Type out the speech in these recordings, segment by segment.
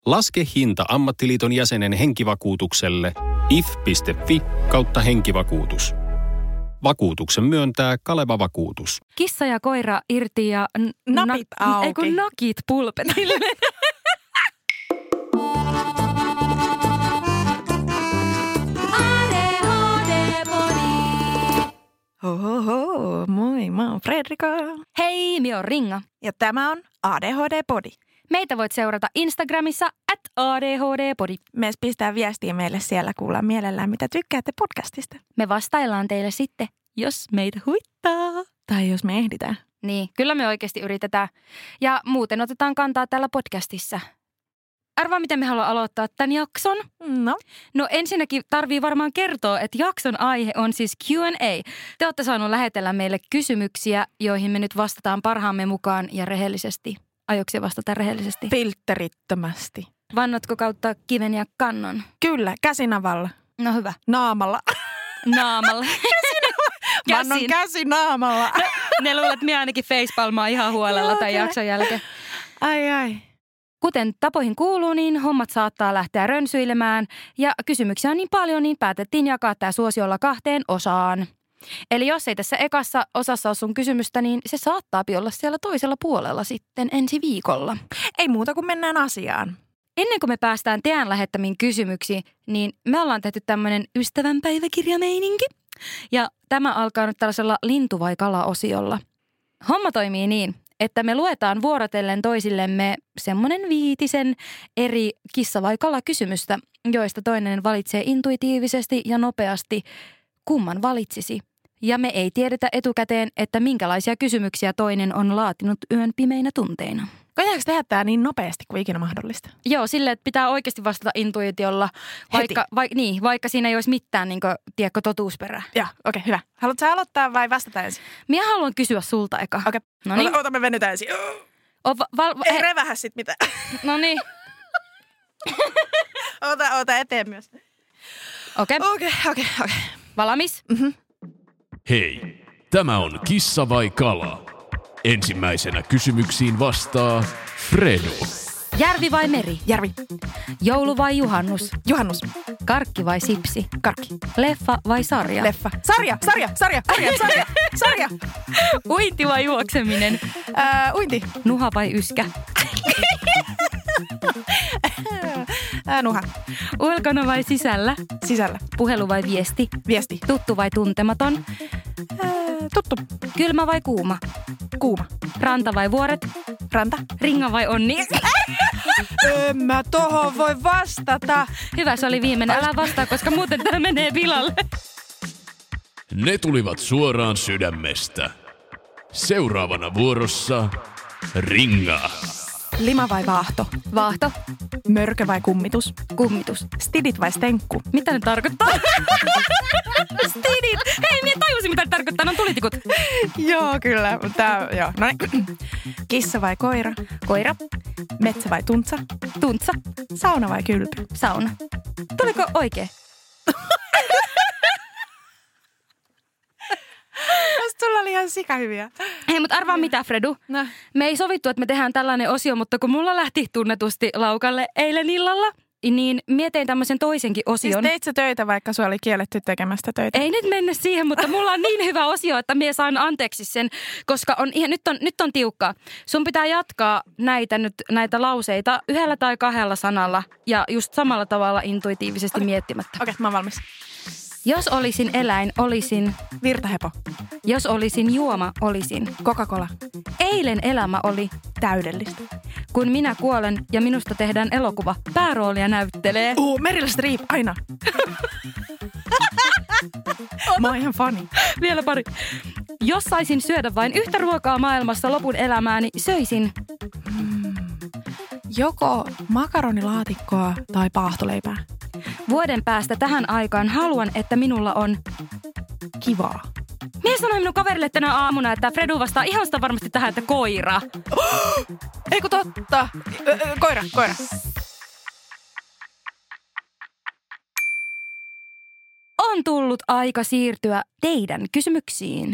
Laske hinta ammattiliiton jäsenen henkivakuutukselle if.fi/henkivakuutus. Vakuutuksen myöntää Kaleva Vakuutus. Kissa ja koira irti ja... Napit auki. Ei kun nakit pulpetille. Ohoho, moi, mä oon Fredrika. Hei, minä oon Ringa. Ja tämä on ADHD-podi. Meitä voit seurata Instagramissa @ADHD-podi. Myös pistää viestiä meille siellä, kuullaan mielellään, mitä tykkäätte podcastista. Me vastaillaan teille sitten, jos meitä huittaa. Tai jos me ehditään. Niin, kyllä me oikeasti yritetään. Ja muuten otetaan kantaa täällä podcastissa. Arvaa, miten me haluamme aloittaa tämän jakson? No ensinnäkin tarvii varmaan kertoa, että jakson aihe on siis Q&A. Te olette saanut lähetellä meille kysymyksiä, joihin me nyt vastataan parhaamme mukaan ja rehellisesti. Aiotko vastata rehellisesti? Filterittömästi. Vannotko kautta kiven ja kannon? Kyllä, käsinavalla. No hyvä. Naamalla. Naamalla. Vannon käsi naamalla. Ne luulet, että minä ainakin facepalmaa ihan huolella tämän jakson jälkeen. Ai. Kuten tapoihin kuuluu, niin hommat saattaa lähteä rönsyilemään ja kysymyksiä on niin paljon, niin päätettiin jakaa tämä suosiolla 2 osaan. Eli jos ei tässä ekassa osassa ole sun kysymystä, niin se saattaa olla siellä toisella puolella sitten ensi viikolla. Ei muuta kuin mennään asiaan. Ennen kuin me päästään teidän lähettämiin kysymyksiin, niin me ollaan tehty tämmöinen ystävänpäiväkirjameininki. Ja tämä alkaa nyt tällaisella lintu- vai kala-osiolla. Homma toimii niin, että me luetaan vuorotellen toisillemme semmoinen 5 eri kissa- vai kala-kysymystä, joista toinen valitsee intuitiivisesti ja nopeasti, kumman valitsisi. Ja me ei tiedetä etukäteen, että minkälaisia kysymyksiä toinen on laatinut yön pimeinä tunteina. Koetaanko tehdä tämä niin nopeasti kuin ikinä mahdollista? Joo, silleen, että pitää oikeasti vastata intuitiolla, vaikka siinä ei olisi mitään totuusperää. Joo, okei, hyvä. Haluatko sä aloittaa vai vastata ensin? Minä haluan kysyä sulta eka. Okei. No niin. Ota me venytään ensin. Ei revähä sit mitään. No niin. Ota eteen myös. Okei. Valmis? Mm-hmm. Hei, tämä on Kissa vai kala? Ensimmäisenä kysymyksiin vastaa Fredo. Järvi vai meri? Järvi. Joulu vai juhannus? Juhannus. Karkki vai sipsi? Karkki. Leffa vai sarja? Leffa. Sarja. Uinti vai juokseminen? Uinti. Nuha vai yskä? Nuha. Ulkona vai sisällä? Sisällä. Puhelu vai viesti? Viesti. Tuttu vai tuntematon? Tuttu. Kylmä vai kuuma? Kuuma. Ranta vai vuoret? Ranta. Ringa vai onni? En mä tohon voi vastata. Hyvä, se oli viimeinen. Älä vastaa, koska muuten tää menee pilalle. Ne tulivat suoraan sydämestä. Seuraavana vuorossa Ringa. Lima vai vaahto? Vaahto. Mörkö vai kummitus? Kummitus. Stidit vai stenkku? Mitä ne tarkoittaa? Stidit! Hei, minä tajusin, mitä ne tarkoittaa. Ne on tulitikut. Joo, kyllä. Joo. No niin. Kissa vai koira? Koira. Metsä vai tuntsa? Tuntsa. Sauna vai kylpy? Sauna. Tuliko oikein? Sulla oli ihan sikahyviä. Hei, mutta arvaa mitä, Fredu. No. Me ei sovittu, että me tehdään tällainen osio, mutta kun mulla lähti tunnetusti laukalle eilen illalla, niin mietin tämmöisen toisenkin osion. Siis teit sä töitä, vaikka sua oli kielletty tekemästä töitä? Ei nyt mennä siihen, mutta mulla on niin hyvä osio, että minä saan anteeksi sen, koska nyt on tiukkaa. Sun pitää jatkaa näitä lauseita 1 tai 2 sanalla ja just samalla tavalla intuitiivisesti miettimättä. Okei, mä oon valmis. Jos olisin eläin, olisin... Virtahepo. Jos olisin juoma, olisin... Coca-Cola. Eilen elämä oli... Täydellistä. Kun minä kuolen ja minusta tehdään elokuva, pääroolia näyttelee... Meryl Streep, aina. Mä oon ihan fani. Vielä pari. Jos saisin syödä vain yhtä ruokaa maailmassa lopun elämääni, söisin... Joko makaronilaatikkoa tai paahtoleipää. Vuoden päästä tähän aikaan haluan, että minulla on... Kivaa. Minä sanoin minun kaverille tänä aamuna, että Fredu vastaa ihan sitä varmasti tähän, että koira. Eiku totta. Koira. On tullut aika siirtyä teidän kysymyksiin.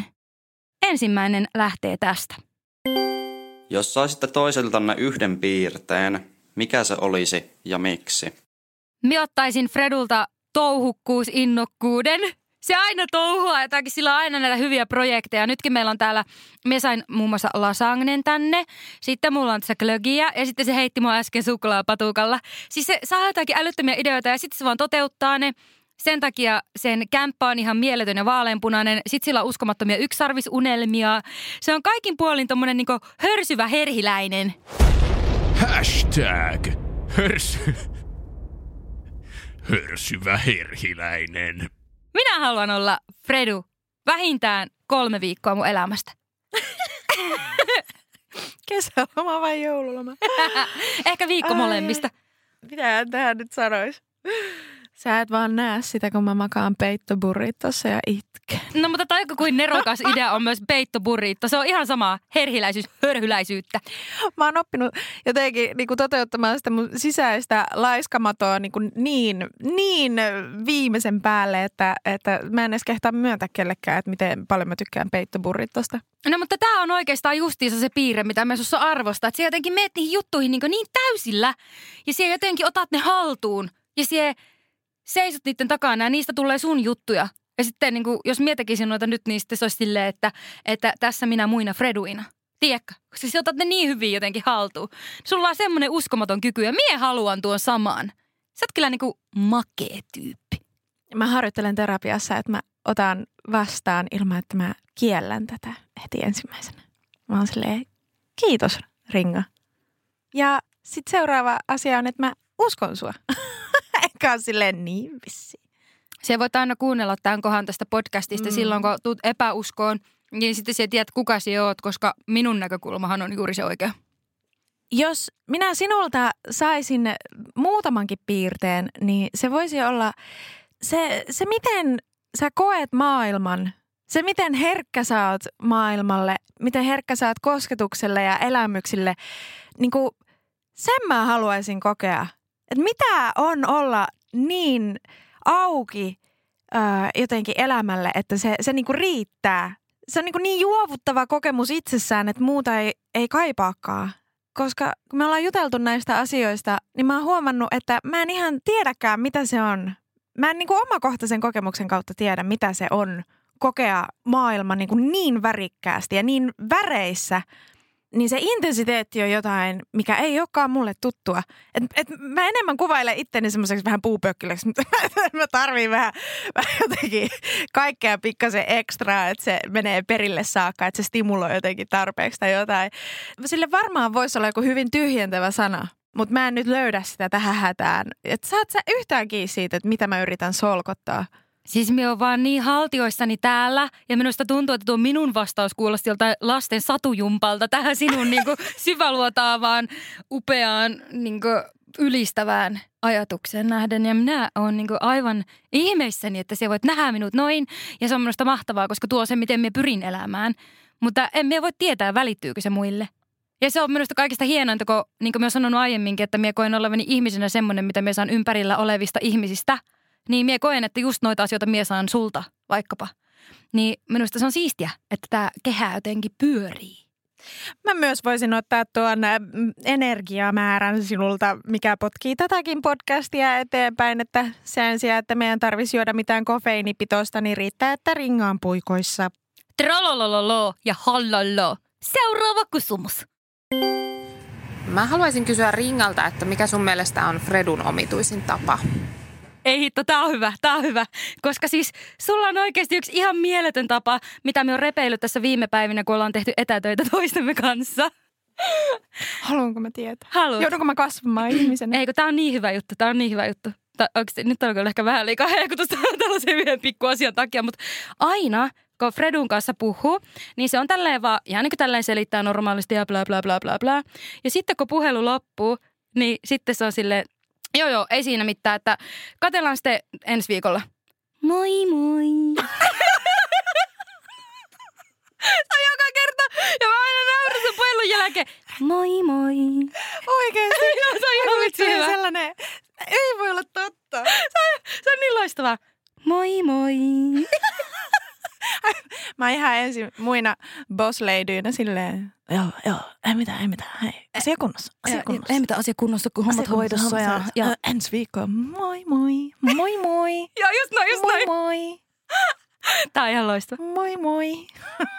Ensimmäinen lähtee tästä. Jos saisitte toiseltanne yhden piirteen, Mikä se olisi ja miksi? Minä ottaisin Fredulta touhukkuusinnokkuuden. Se aina touhua jotakin, sillä on aina näitä hyviä projekteja. Nytkin meillä on täällä, me sain muun muassa lasagnen tänne. Sitten mulla on tässä glögiä ja sitten se heitti mua äsken suklaapatukalla. Siis se saa jotakin älyttömiä ideoita ja sitten se vaan toteuttaa ne. Sen takia sen kämppä on ihan mieletön ja vaaleanpunainen. Sitten sillä on uskomattomia yksisarvisunelmia. Se on kaikin puolin tommonen niinku hörsyvä herhiläinen. Hashtag hörsyvä herhiläinen. Minä haluan olla Fredu vähintään 3 viikkoa mun elämästä. Kesäloma vai joululoma? Ehkä viikko molemmista. Mitä tähän nyt sanois? Sä et vaan näe sitä, kun mä makaan peittoburritossa ja itken. No mutta taiko kuin nerokas idea on myös peittoburrito. Se on ihan sama hörhyläisyyttä. Mä oon oppinut jotenkin niin kuin toteuttamaan sitä mun sisäistä laiskamaton niin viimeisen päälle, että mä en edes kehtaa myöntää kellekään, että miten paljon mä tykkään peittoburritosta. No mutta tää on oikeastaan justiinsa se piirre, mitä mä sussa arvostan. Että sä jotenkin meet niihin juttuihin niin täysillä ja sä jotenkin otat ne haltuun ja sä seisot niiden takana ja niistä tulee sun juttuja. Ja sitten niin kuin, jos mietäkisin noita nyt, niin sitten se olisi silleen, että tässä minä muina Freduina. Tiedätkö? Koska sä otat ne niin hyvin jotenkin haltuun. Sulla on semmoinen uskomaton kyky ja mie haluan tuon samaan. Sä oot kyllä niin kuin makee tyyppi. Mä harjoittelen terapiassa, että mä otan vastaan ilman, että mä kiellän tätä heti ensimmäisenä. Mä oon silleen, kiitos Ringa. Ja sitten seuraava asia on, että mä uskon sua. Eikä ole silleen niin vissiin. Se voit aina kuunnella tämän kohan tästä podcastista silloin, kun tuut epäuskoon. Niin sitten sä tiedät, kuka sä oot, koska minun näkökulmahan on juuri se oikea. Jos minä sinulta saisin muutamankin piirteen, niin se voisi olla se miten sä koet maailman. Se, miten herkkä sä oot maailmalle, miten herkkä sä oot kosketukselle ja elämyksille. Niin kuin sen mä haluaisin kokea. Että mitä on olla niin auki jotenkin elämälle, että se niinku riittää. Se on niin juovuttava kokemus itsessään, että muuta ei kaipaakaan. Koska kun me ollaan juteltu näistä asioista, niin mä oon huomannut, että mä en ihan tiedäkään, mitä se on. Mä en niin kuin omakohtaisen kokemuksen kautta tiedä, mitä se on kokea maailma niin värikkäästi ja niin väreissä. Niin se intensiteetti on jotain, mikä ei olekaan mulle tuttua. Et mä enemmän kuvailen itteni semmoiseksi vähän puupökkiläksi, mutta mä tarviin vähän jotenkin kaikkea pikkasen ekstraa, että se menee perille saakka, että se stimuloi jotenkin tarpeeksi tai jotain. Sille varmaan voisi olla joku hyvin tyhjentävä sana, mutta mä en nyt löydä sitä tähän hätään. Että saat sä yhtään kiinni siitä, että mitä mä yritän solkottaa? Siis minä olen vaan niin haltioissani täällä ja minusta tuntuu, että tuo minun vastaus kuulosti joltain lasten satujumpalta tähän sinun niin kuin syväluotaavaan, upeaan, niin kuin ylistävään ajatukseen nähden. Ja minä olen niin kuin aivan ihmeissäni, että sä voit nähdä minut noin ja se on minusta mahtavaa, koska tuo on se, miten minä pyrin elämään. Mutta en minä voi tietää, välittyykö se muille. Ja se on minusta kaikista hienointa, kun niin kuin minä olen sanonut aiemminkin, että minä koen olevani ihmisenä semmoinen, mitä minä saan ympärillä olevista ihmisistä. Niin mie koen, että just noita asioita mie saan sulta vaikkapa. Niin minusta se on siistiä, että tämä kehä jotenkin pyörii. Mä myös voisin ottaa tuon energiamäärän sinulta, mikä potkii tätäkin podcastia eteenpäin, että sen sijaan, että meidän tarvitsisi juoda mitään kofeiinipitoista, niin riittää, että Ringa on puikoissa. Trololololo ja hollolo. Seuraava kysymys. Mä haluaisin kysyä Ringalta, että mikä sun mielestä on Fredun omituisin tapa? Ei hitto, tää on hyvä. Koska siis sulla on oikeasti yksi ihan mieletön tapa, mitä me on repeillyt tässä viime päivinä, kun ollaan tehty etätöitä toistemme kanssa. Haluanko mä tietää? Haluat. Joudunko mä kasvamaan ihmisenä? Eikö, tää on niin hyvä juttu. Oikeasti, nyt on kyllä ehkä vähän liikaa hehkutusta tällaisen yhden pikkuasian takia, mutta aina kun Fredun kanssa puhuu, niin se on tälleen vaan, ihan niin kuin tälleen selittää normaalisti ja bla bla bla bla bla. Ja sitten kun puhelu loppuu, niin sitten se on silleen, joo, ei siinä mitään, että katsellaan sitten ensi viikolla. Moi moi. Tai joka kerta. Ja mä aina nauran sen puhelun jälkeen. Moi moi. Oikeesti? No, se on ihan vitsi hyvä. Sellainen, ei voi olla totta. Se on niin loistavaa. Moi moi. Mä ihan ensin muina boss-ladyinä silleen, joo, ei mitään, hei, asia kunnossa. Ei mitään asia kunnossa, kun hommat hoidossa. Ja ensi viikkoon, moi. Joo, just noin. Moi. Tää on ihan loistava. Moi.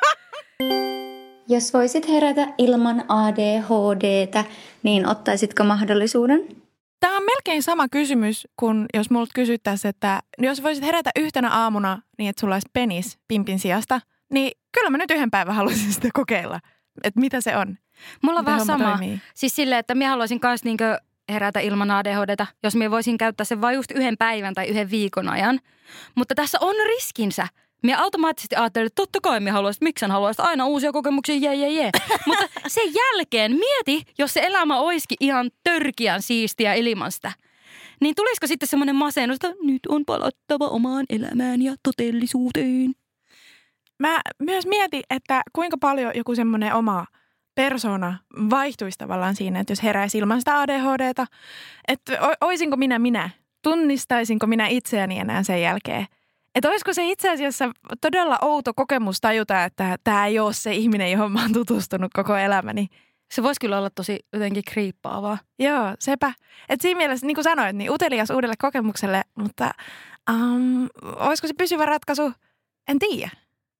Jos voisit herätä ilman ADHD:tä, niin ottaisitko mahdollisuuden? Tämä on melkein sama kysymys, kuin jos multa kysyttäisiin, että jos voisit herätä yhtenä aamuna niin, että sulla olisi penis pimpin sijasta, niin kyllä mä nyt yhden päivän haluaisin sitä kokeilla, että mitä se on. Mulla on vähän sama. Toimii. Siis silleen, että minä haluaisin myös niinkö herätä ilman ADHD:tä, jos minä voisin käyttää sen vain just yhden päivän tai yhden viikon ajan. Mutta tässä on riskinsä. Minä automaattisesti ajattelin, että totta kai minä haluaisin, miksi en haluaisi aina uusia kokemuksia, jee. Mutta sen jälkeen mieti, jos se elämä olisikin ihan törkiän siistiä ilman sitä. Niin tulisiko sitten semmoinen masennus, että nyt on palattava omaan elämään ja todellisuuteen. Mä myös mietin, että kuinka paljon joku semmoinen oma persona vaihtuisi tavallaan siinä, että jos heräisi ilman sitä ADHD:ta. Että oisinko minä? Tunnistaisinko minä itseäni enää sen jälkeen? Että olisiko se itse asiassa todella outo kokemus tajuta, että tämä ei ole se ihminen, johon mä oon tutustunut koko elämäni. Se voisi kyllä olla tosi jotenkin kriippaavaa. Joo, sepä. Että siinä mielessä, niin kuin sanoit, niin utelias uudelle kokemukselle, mutta olisiko se pysyvä ratkaisu? En tiedä.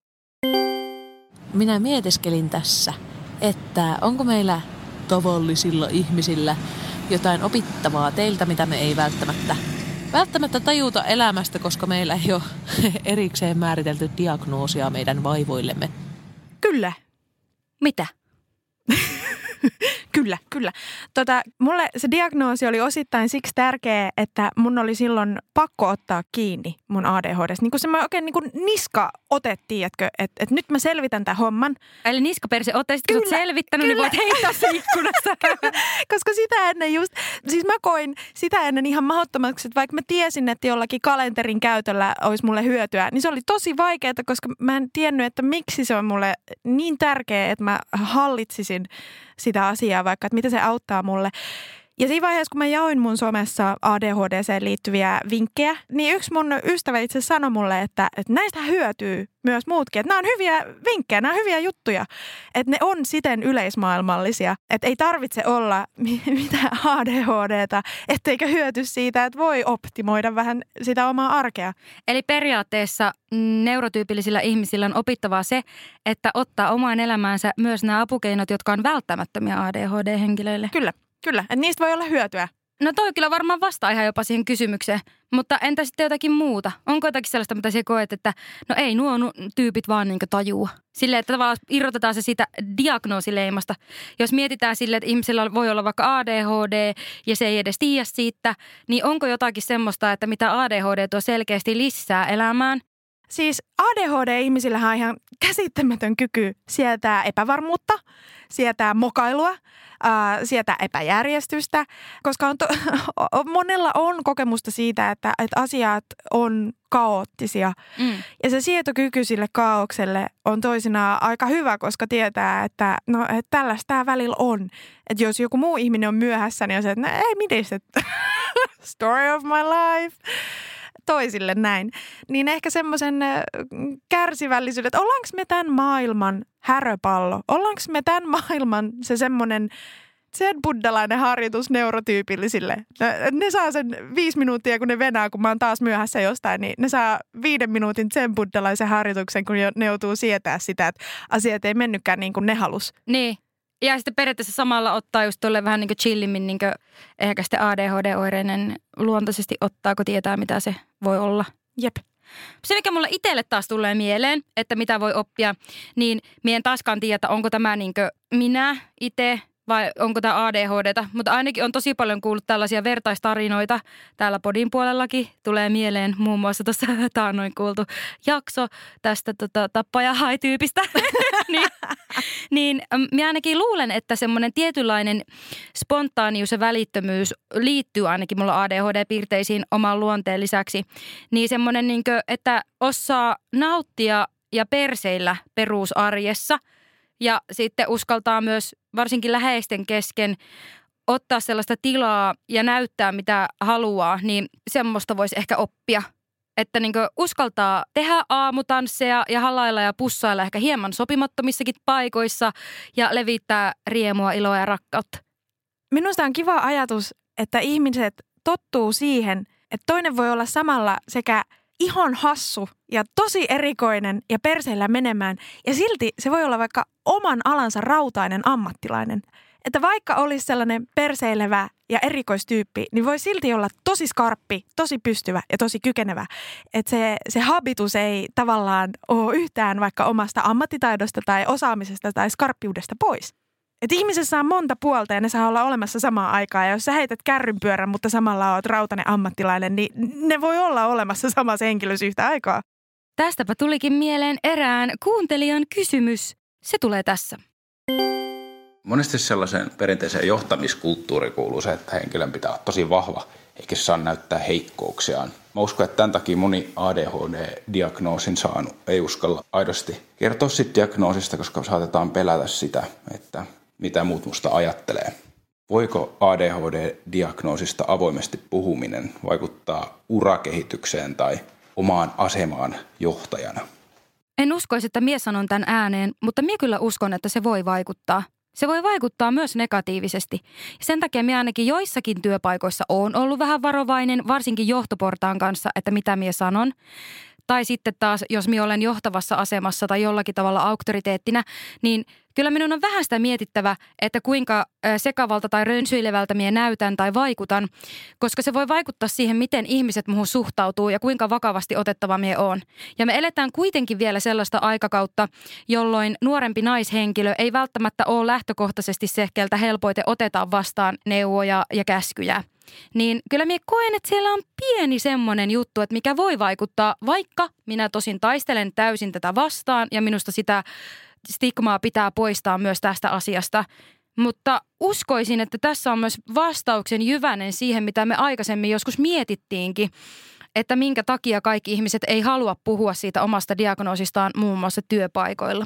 Minä mietiskelin tässä, että onko meillä tavallisilla ihmisillä jotain opittavaa teiltä, mitä me ei välttämättä tajuta elämästä, koska meillä ei ole erikseen määritelty diagnoosia meidän vaivoillemme. Kyllä. Mitä? Kyllä. Mulle se diagnoosi oli osittain siksi tärkeä, että mun oli silloin pakko ottaa kiinni mun ADHD:sta. Niin kuin se oikein niin kuin niska otettiin, että nyt mä selvitän tämän homman. Eli niskaperse ottaisit, kun sä oot selvittänyt, niin voit heittää se ikkunasta. Koska sitä ennen siis mä koin sitä ennen ihan mahdottomaksi, että vaikka mä tiesin, että jollakin kalenterin käytöllä olisi mulle hyötyä, niin se oli tosi vaikeaa, koska mä en tiennyt, että miksi se on mulle niin tärkeä, että mä hallitsisin sitä asiaa, vaikka että mitä se auttaa mulle. Ja siinä vaiheessa, kun mä jaoin mun somessa ADHD:seen liittyviä vinkkejä, niin yksi mun ystävä itse sanoi mulle, että näistä hyötyy myös muutkin. Että nämä on hyviä vinkkejä, nämä on hyviä juttuja. Että ne on siten yleismaailmallisia. Että ei tarvitse olla mitään ADHD:ta, etteikö hyöty siitä, että voi optimoida vähän sitä omaa arkea. Eli periaatteessa neurotyypillisillä ihmisillä on opittavaa se, että ottaa omaan elämäänsä myös nämä apukeinot, jotka on välttämättömiä ADHD-henkilöille. Kyllä, että niistä voi olla hyötyä. No toi kyllä varmaan vastaa ihan jopa siihen kysymykseen, mutta entä sitten jotakin muuta? Onko jotakin sellaista, mitä sä koet, että no ei nuo tyypit vaan niin kuin tajua? Silleen, että tavallaan irrotetaan se siitä diagnoosileimasta. Jos mietitään silleen, että ihmisellä voi olla vaikka ADHD ja se ei edes tiedä siitä, niin onko jotakin semmoista, että mitä ADHD tuo selkeästi lisää elämään? Siis ADHD-ihmisillähän on ihan käsittämätön kyky sietää epävarmuutta, sietää mokailua, sietää epäjärjestystä, koska monella on kokemusta siitä, että asiat on kaoottisia. Ja se sietokyky sille kaaukselle on toisinaan aika hyvä, koska tietää, että tällaista tämä välillä on. Että jos joku muu ihminen on myöhässä, niin on se, että ei midis, story of my life. Toisille näin, niin ehkä semmoisen kärsivällisyyden, että ollaanko me tämän maailman häröpallo? Ollaanko me tämän maailman se semmoinen zen-buddalainen harjoitus neurotyypillisille? Ne saa sen 5 minuuttia, kun ne venää, kun mä oon taas myöhässä jostain, niin ne saa 5 minuutin zen-buddalaisen harjoituksen, kun ne joutuu sietää sitä, että asiat ei mennytkään niin kuin ne halus. Niin. Ja sitten periaatteessa samalla ottaa just tuolle vähän niin kuin chillimmin, niin kuin ehkä sitten ADHD-oireinen luontaisesti ottaa, kun tietää, mitä se voi olla. Jep. Se, mikä mulle itselle taas tulee mieleen, että mitä voi oppia, niin mie en taaskaan tiedä, että onko tämä niin kuin minä itse vai onko tämä ADHDta. Mutta ainakin on tosi paljon kuullut tällaisia vertaistarinoita. Täällä podin puolellakin tulee mieleen muun muassa tuossa taannoin kuultu jakso tästä tappaja-hai-tyypistä. niin minä ainakin luulen, että semmoinen tietynlainen spontaanius ja välittömyys liittyy ainakin mulla ADHD-piirteisiin oman luonteen lisäksi. Niin semmoinen, niin kuin, että osaa nauttia ja perseillä perusarjessa ja sitten uskaltaa myös varsinkin läheisten kesken ottaa sellaista tilaa ja näyttää mitä haluaa, niin semmoista voisi ehkä oppia. että niin uskaltaa tehdä aamutansseja ja halailla ja pussailla ehkä hieman sopimattomissakin paikoissa ja levittää riemua, iloa ja rakkautta. Minusta on kiva ajatus, että ihmiset tottuu siihen, että toinen voi olla samalla sekä ihan hassu ja tosi erikoinen ja perseillä menemään. Ja silti se voi olla vaikka oman alansa rautainen ammattilainen. Että vaikka olisi sellainen perseilevä ja erikoistyyppi, niin voi silti olla tosi skarppi, tosi pystyvä ja tosi kykenevä. Että se habitus ei tavallaan ole yhtään vaikka omasta ammattitaidosta tai osaamisesta tai skarppiudesta pois. Että ihmisessä on monta puolta ja ne saa olla olemassa samaan aikaan. Ja jos sä heität kärrynpyörän, mutta samalla oot rautainen ammattilainen, niin ne voi olla olemassa samassa henkilössä yhtä aikaa. Tästäpä tulikin mieleen erään kuuntelijan kysymys. Se tulee tässä. Monesti sellaiseen perinteiseen johtamiskulttuuriin kuuluu se, että henkilön pitää olla tosi vahva, eikä se saa näyttää heikkouksiaan. Mä uskon, että tämän takia moni ADHD-diagnoosin saanut ei uskalla aidosti kertoa siitä diagnoosista, koska saatetaan pelätä sitä, että mitä muut musta ajattelee. Voiko ADHD-diagnoosista avoimesti puhuminen vaikuttaa urakehitykseen tai omaan asemaan johtajana? En uskoisi, että mies sanon tämän ääneen, mutta minä kyllä uskon, että se voi vaikuttaa. Se voi vaikuttaa myös negatiivisesti. Sen takia minä ainakin joissakin työpaikoissa olen ollut vähän varovainen, varsinkin johtoportaan kanssa, että mitä minä sanon. Tai sitten taas, jos minä olen johtavassa asemassa tai jollakin tavalla auktoriteettina, niin kyllä minun on vähän sitä mietittävä, että kuinka sekavalta tai rönsyilevältä minä näytän tai vaikutan, koska se voi vaikuttaa siihen, miten ihmiset muuhun suhtautuu ja kuinka vakavasti otettava minä olen. Ja me eletään kuitenkin vielä sellaista aikakautta, jolloin nuorempi naishenkilö ei välttämättä ole lähtökohtaisesti se, keltä helpoiten otetaan vastaan neuvoja ja käskyjä. Niin kyllä minä koen, että siellä on pieni semmoinen juttu, että mikä voi vaikuttaa, vaikka minä tosin taistelen täysin tätä vastaan ja minusta sitä stigmaa pitää poistaa myös tästä asiasta. Mutta uskoisin, että tässä on myös vastauksen jyvänen siihen, mitä me aikaisemmin joskus mietittiinkin, että minkä takia kaikki ihmiset ei halua puhua siitä omasta diagnoosistaan muun muassa työpaikoilla.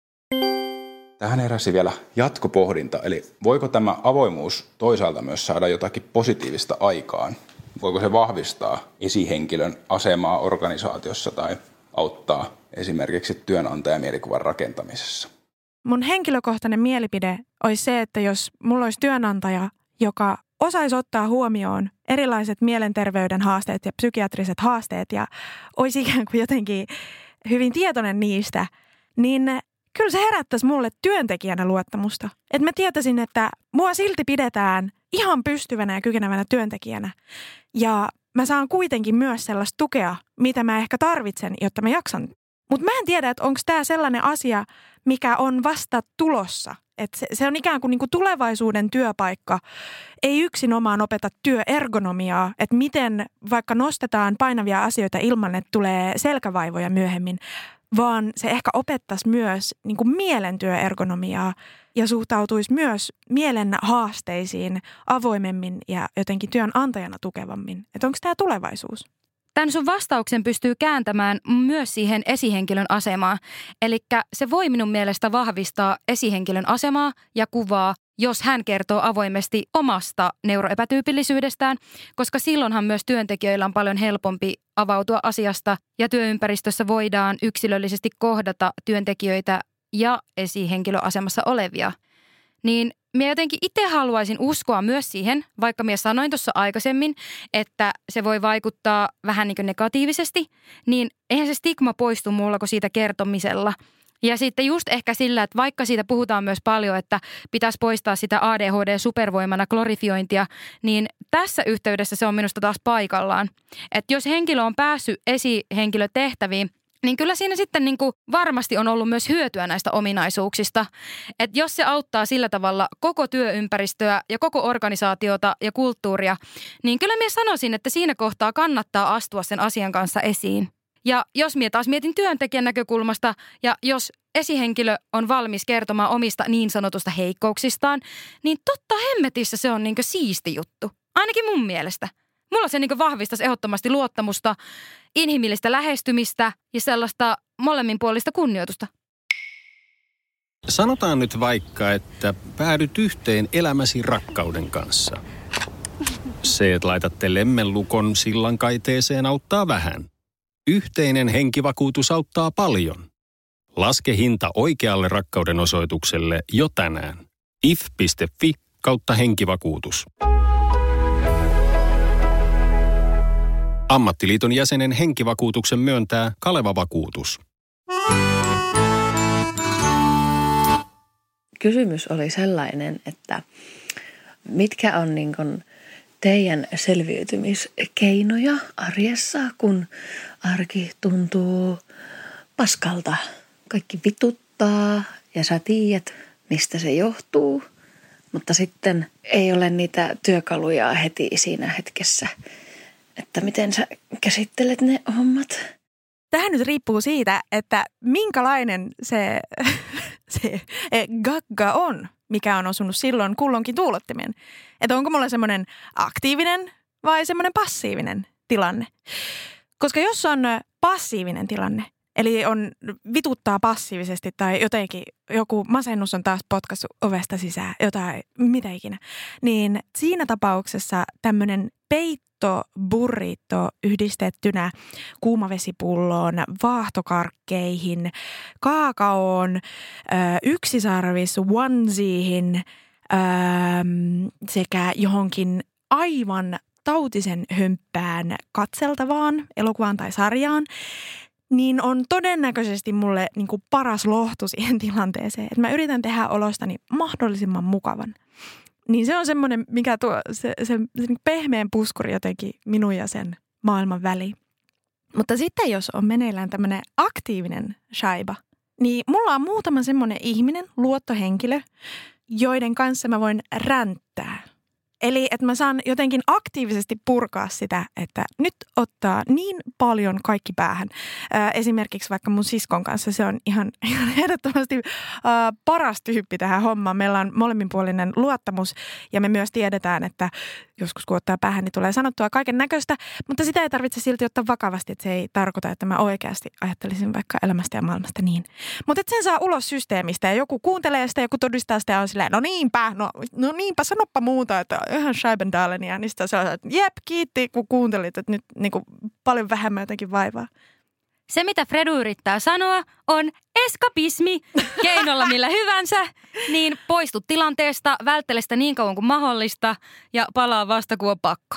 Tähän heräsi vielä jatkopohdinta, eli voiko tämä avoimuus toisaalta myös saada jotakin positiivista aikaan? Voiko se vahvistaa esihenkilön asemaa organisaatiossa tai auttaa esimerkiksi työnantajamielikuvan rakentamisessa? Mun henkilökohtainen mielipide olisi se, että jos mulla olisi työnantaja, joka osaisi ottaa huomioon erilaiset mielenterveyden haasteet ja psykiatriset haasteet ja olisi ikään kuin jotenkin hyvin tietoinen niistä, niin kyllä se herättäisi mulle työntekijänä luottamusta. Että mä tietäisin, että mua silti pidetään ihan pystyvänä ja kykenevänä työntekijänä. Ja mä saan kuitenkin myös sellaista tukea, mitä mä ehkä tarvitsen, jotta mä jaksan. Mutta mä en tiedä, että onko tämä sellainen asia, mikä on vasta tulossa. Että se on ikään kuin tulevaisuuden työpaikka. Ei yksinomaan opeta työergonomiaa, että miten vaikka nostetaan painavia asioita ilman, että tulee selkävaivoja myöhemmin, vaan se ehkä opettaisi myös mielen työergonomiaa ja suhtautuisi myös mielen haasteisiin avoimemmin ja jotenkin työnantajana tukevammin. Että onko tämä tulevaisuus? Tämän sun vastauksen pystyy kääntämään myös siihen esihenkilön asemaan. Eli se voi minun mielestä vahvistaa esihenkilön asemaa ja kuvaa, jos hän kertoo avoimesti omasta neuroepätyypillisyydestään, koska silloinhan myös työntekijöillä on paljon helpompi avautua asiasta ja työympäristössä voidaan yksilöllisesti kohdata työntekijöitä ja esihenkilöasemassa olevia. Niin minä jotenkin itse haluaisin uskoa myös siihen, vaikka minä sanoin tuossa aikaisemmin, että se voi vaikuttaa vähän negatiivisesti, niin eihän se stigma poistu mulla kuin siitä kertomisella. Ja sitten just ehkä sillä, että vaikka siitä puhutaan myös paljon, että pitäisi poistaa sitä ADHD-supervoimana glorifiointia, niin tässä yhteydessä se on minusta taas paikallaan. Että jos henkilö on päässyt esihenkilötehtäviin, niin kyllä siinä sitten varmasti on ollut myös hyötyä näistä ominaisuuksista. Että jos se auttaa sillä tavalla koko työympäristöä ja koko organisaatiota ja kulttuuria, niin kyllä minä sanoisin, että siinä kohtaa kannattaa astua sen asian kanssa esiin. Ja jos minä taas mietin työntekijän näkökulmasta ja jos esihenkilö on valmis kertomaan omista niin sanotusta heikkouksistaan, niin totta hemmetissä se on siisti juttu. Ainakin mun mielestä. Mulla se vahvistaisi ehdottomasti luottamusta, inhimillistä lähestymistä ja sellaista molemminpuolista kunnioitusta. Sanotaan nyt vaikka, että päädyt yhteen elämäsi rakkauden kanssa. Se, että laitatte lemmenlukon sillan kaiteeseen, auttaa vähän. Yhteinen henkivakuutus auttaa paljon. Laske hinta oikealle rakkauden osoitukselle jo tänään. if.fi/henkivakuutus. Ammattiliiton jäsenen henkivakuutuksen myöntää Kaleva Vakuutus. Kysymys oli sellainen, että mitkä on niin kuin teidän selviytymiskeinoja arjessa, kun arki tuntuu paskalta. Kaikki vituttaa ja sä tiedät, mistä se johtuu, mutta sitten ei ole niitä työkaluja heti siinä hetkessä, että miten sä käsittelet ne hommat. Tähän nyt riippuu siitä, että minkälainen se gagga on, mikä on osunut silloin kulloinkin tuulottimeen. Että onko mulla semmoinen aktiivinen vai semmoinen passiivinen tilanne. Koska jos on passiivinen tilanne, eli on vituttaa passiivisesti tai jotenkin joku masennus on taas potkaissut ovesta sisään, jotain, mitä ikinä, niin siinä tapauksessa tämmöinen burrito yhdistettynä kuumavesipulloon, vaahtokarkkeihin, kaakaoon, yksisarvis onesieihin sekä johonkin aivan tautisen hömppään katseltavaan elokuvaan tai sarjaan, niin on todennäköisesti mulle niin kuin paras lohtu siihen tilanteeseen, että mä yritän tehdä olostani mahdollisimman mukavan. Niin se on semmoinen, mikä tuo se pehmeän puskuri jotenkin minun ja sen maailman väliin. Mutta sitten jos on meneillään tämmöinen aktiivinen shaiba, niin mulla on muutama semmoinen ihminen, luottohenkilö, joiden kanssa mä voin ränttää. Eli että mä saan jotenkin aktiivisesti purkaa sitä, että nyt ottaa niin paljon kaikki päähän. Esimerkiksi vaikka mun siskon kanssa se on ihan ehdottomasti paras tyyppi tähän hommaan. Meillä on molemminpuolinen luottamus ja me myös tiedetään, että joskus kun ottaa päähän, niin tulee sanottua kaiken näköistä. Mutta sitä ei tarvitse silti ottaa vakavasti, että se ei tarkoita, että mä oikeasti ajattelisin vaikka elämästä ja maailmasta niin. Mutta että sen saa ulos systeemistä ja joku kuuntelee sitä, joku todistaa sitä ja on silleen, no niinpä, sanoppa muuta, että ihan Scheibendalen ja niistä se on, että jep, kiitti kun kuuntelit, että nyt niin kuin paljon vähemmän jotenkin vaivaa. Se, mitä Fredu yrittää sanoa, on eskapismi keinolla millä hyvänsä, niin poistu tilanteesta, välttele sitä niin kauan kuin mahdollista ja palaa vasta kun on pakko.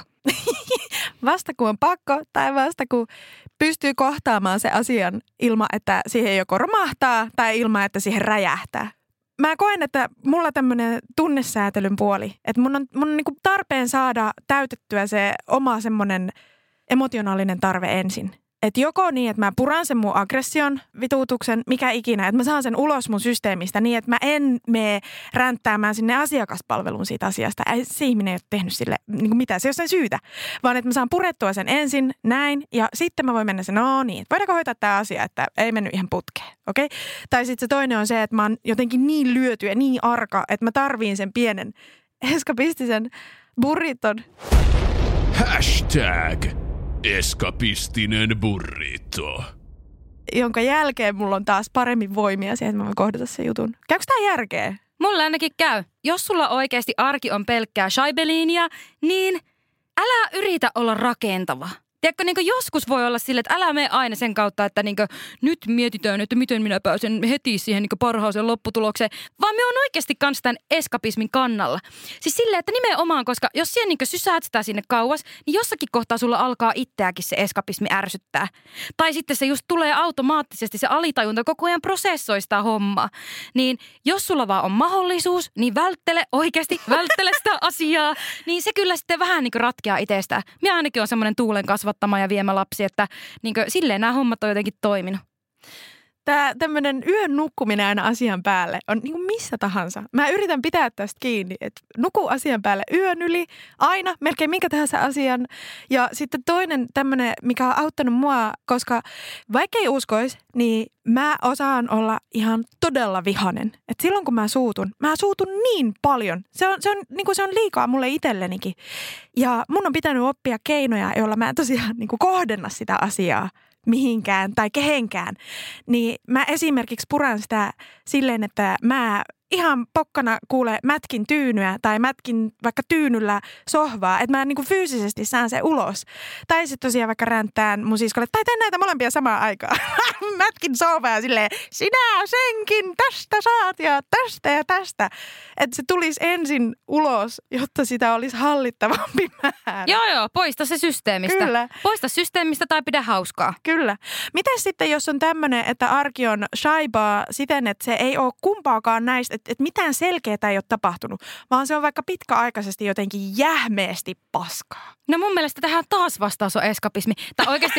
Vasta kun on pakko tai vasta kun pystyy kohtaamaan se asian ilman, että siihen joko romahtaa tai ilman, että siihen räjähtää. Mä koen, että mulla tämmöinen tunnesäätelyn puoli, että mun on niinku tarpeen saada täytettyä se oma semmoinen emotionaalinen tarve ensin. Että joko niin, että mä puran sen mun aggression, vituutuksen, mikä ikinä, että mä saan sen ulos mun systeemistä niin, että mä en mene ränttäämään sinne asiakaspalveluun siitä asiasta. Se ihminen ei ole tehnyt sille niin mitään, se ei ole sen syytä, vaan että mä saan purettua sen ensin, näin, ja sitten mä voin mennä sen, no niin, voidaanko hoitaa tämä asia, että ei mennyt ihan putkeen, okei? Okay? Tai sitten se toinen on se, että mä oon jotenkin niin lyöty ja niin arka, että mä tarviin sen pienen eskapistisen burriton. #eskapistinen burrito. Jonka jälkeen mulla on taas paremmin voimia siihen, että mä voin kohdata sen jutun. Käykö tää järkeä? Mulla ainakin käy. Jos sulla oikeasti arki on pelkkää shaibeliinia, niin älä yritä olla rakentava. Tiedätkö, niin joskus voi olla silleen, että älä mene aina sen kautta, että niin nyt mietitään, että miten minä pääsen heti siihen niin parhaaseen lopputulokseen, vaan me on oikeasti kans tämän eskapismin kannalla. Siis silleen, että nimenomaan, koska jos siihen niin sysäät sitä sinne kauas, niin jossakin kohtaa sulla alkaa itseäkin se eskapismi ärsyttää. Tai sitten se just tulee automaattisesti, se alitajunta koko ajan prosessoi sitä hommaa. Niin jos sulla vaan on mahdollisuus, niin välttele sitä asiaa, niin se kyllä sitten vähän niin ratkeaa itsestään. Minä ainakin on semmoinen tuulen kasvattama ja viemä lapsi, että niin silleen nämä hommat on jotenkin toiminut. Tämä tämmöinen yön nukkuminen aina asian päälle on niin kuin missä tahansa. Mä yritän pitää tästä kiinni, että nuku asian päälle yön yli, aina, melkein minkä tahansa asian. Ja sitten toinen tämmöinen, mikä on auttanut mua, koska vaikka ei uskoisi, niin mä osaan olla ihan todella vihainen. Et silloin kun mä suutun niin paljon. Se on liikaa mulle itsellenikin. Ja mun on pitänyt oppia keinoja, joilla mä tosiaan niin kuin kohdenna sitä asiaa mihinkään tai kehenkään, niin mä esimerkiksi puran sitä silleen, että mä ihan pokkana kuule mätkin tyynyä tai mätkin vaikka tyynyllä sohvaa, että mä niin kuin fyysisesti saan sen ulos. Tai sitten tosiaan vaikka ränttään mun siskolle, tai teen näitä molempia samaan aikaan. Mätkin sohvaa silleen, sinä senkin, tästä saat ja tästä. Että se tulisi ensin ulos, jotta sitä olisi hallittavampi määrä. Joo, poista se systeemistä. Kyllä. Poista systeemistä tai pidä hauskaa. Kyllä. Miten sitten, jos on tämmöinen, että arki on shaibaa siten, että se ei ole kumpaakaan näistä, että mitään selkeää ei ole tapahtunut, vaan se on vaikka pitkäaikaisesti jotenkin jähmeesti paskaa. No mun mielestä tähän taas vastaus on eskapismi. Tai oikeasti...